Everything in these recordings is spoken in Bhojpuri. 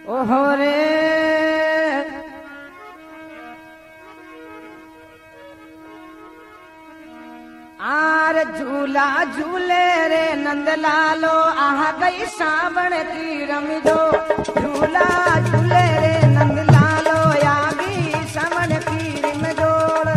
ओहो रे आर झूला झूले रे नंदलालो आ गई सावण की रमजो झूला झूले रे नंदलालो आ गई सावण की रमजोड़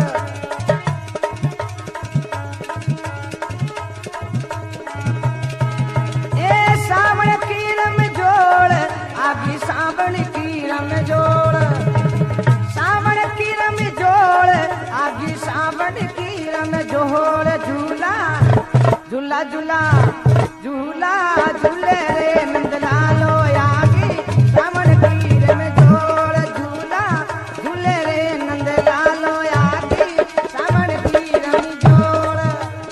ए सावण की रमजोड़ आ गई सावण की रमजोड़ सावण की रमजोड़ आ गई सावण की रमजोड़ झूला झूला झूला झूला झूले रे नंदलालो आगी सावण की रमजोड़ झूला झूले रे नंदलालो आगी सावण की रमजोड़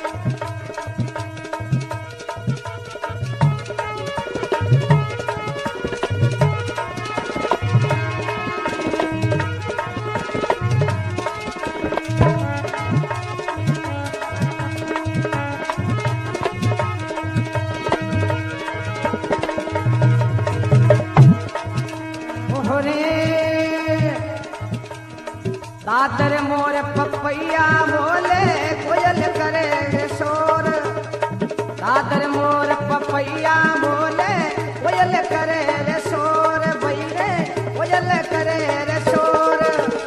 दादर मोर पपैया बोले कोयल करे शोर दादर मोर पपैया बोले कोयल करे रे शोर बैरे कोयल करे रे शोर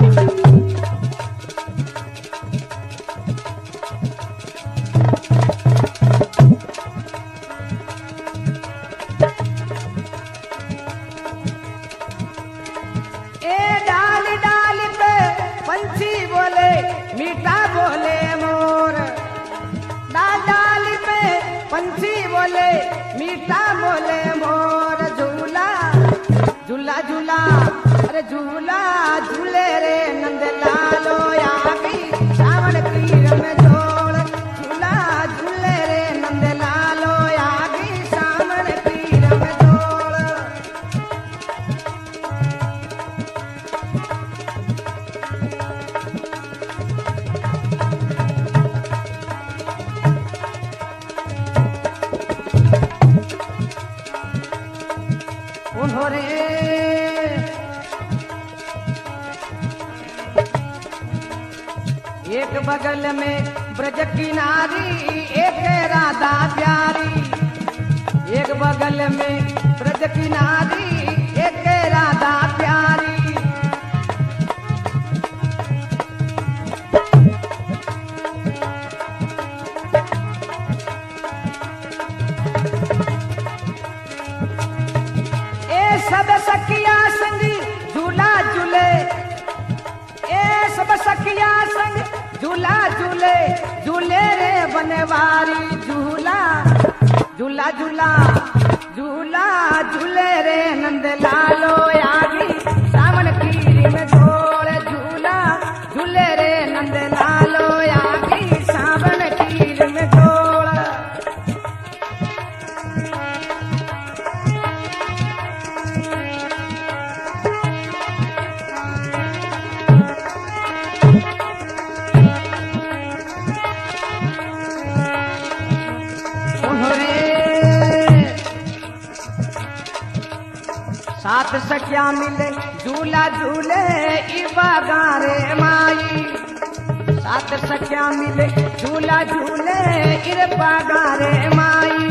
पंछी बोले मीठा बोले मोर डाल पे पंछी बोले मीठा बोले मोर झूला झूला झूला अरे झूला झूले रे नंदलालो आगी सावण की रमजोड़ झूला झूले रे नंदलालो आगी सावण की रमजोड़ उन्होंने एक बगल में ब्रज की नारी एक राधा प्यारी एक बगल में ब्रज की नारी एक राधा प्यारी सब सखिया संग झूला झूले ए सब सखिया संग झूला झूले झूले रे बनवारी झूला झूला झूला झूला झूले रे नंदलालो आगी सावण की रमजोड़ झूला झूले रे नंदलालो आगी सावण की रमजोड़ सात सखिया मिले झूला झूले इबागा रे माई सात सखिया मिले झूला झूले इबागा रे माई